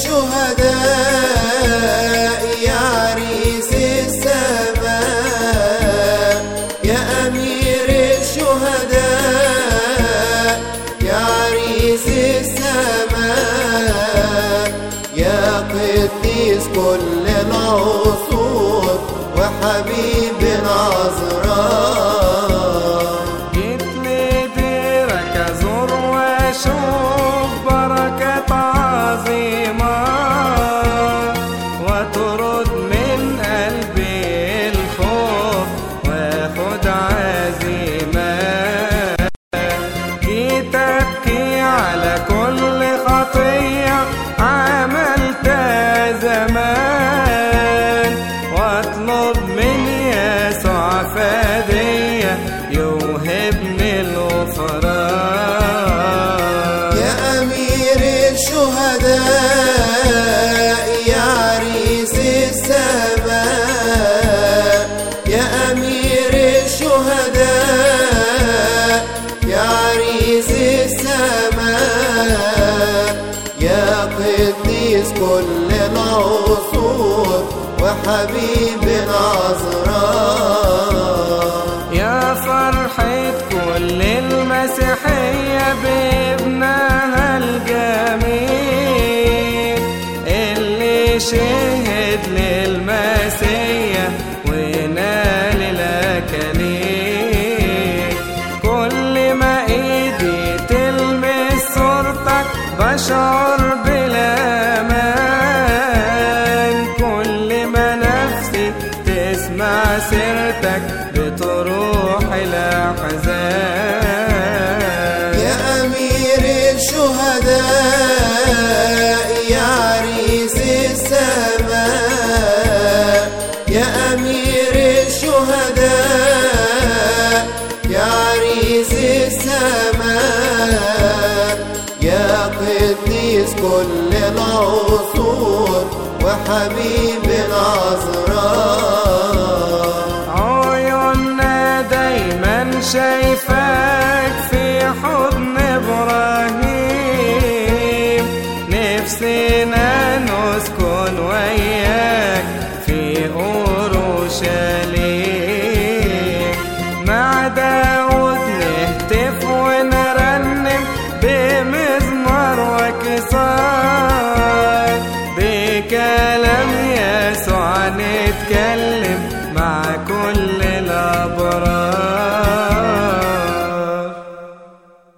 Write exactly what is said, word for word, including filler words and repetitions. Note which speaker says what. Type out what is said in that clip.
Speaker 1: الشهداء يا عريس السماء، يا أمير الشهداء يا عريس السماء، يا قديس كل العصور وحبيب عذراء.
Speaker 2: جيت لديرك أزور وأشوف بركة عظيمة، وترد من قلبي الخوف وآخد عزيمة. جيت أبكي على كل خطية عملتها زمان، واطلب من يسوع فدية يوهبني الغفران.
Speaker 1: يا أمير الشهداء يا عريس السماء، يا أمير الشهداء يا عريس السماء، يا قديس كل العصور وحبيب عذراء.
Speaker 2: يا فرحة كل المسيحية بابنها الجميل، اللي شهد للمسيح ونال الأكاليل. كل ما ايدي تلمس صورتك بشعر بالأمان، كل ما نفسي تسمع سيرتك بتروح الأحزان.
Speaker 1: يا أمير الشهداء يا عريس السماء، يا أمير الشهداء يا عريس السماء، يا قديس كل العصور وحبيب عذراء.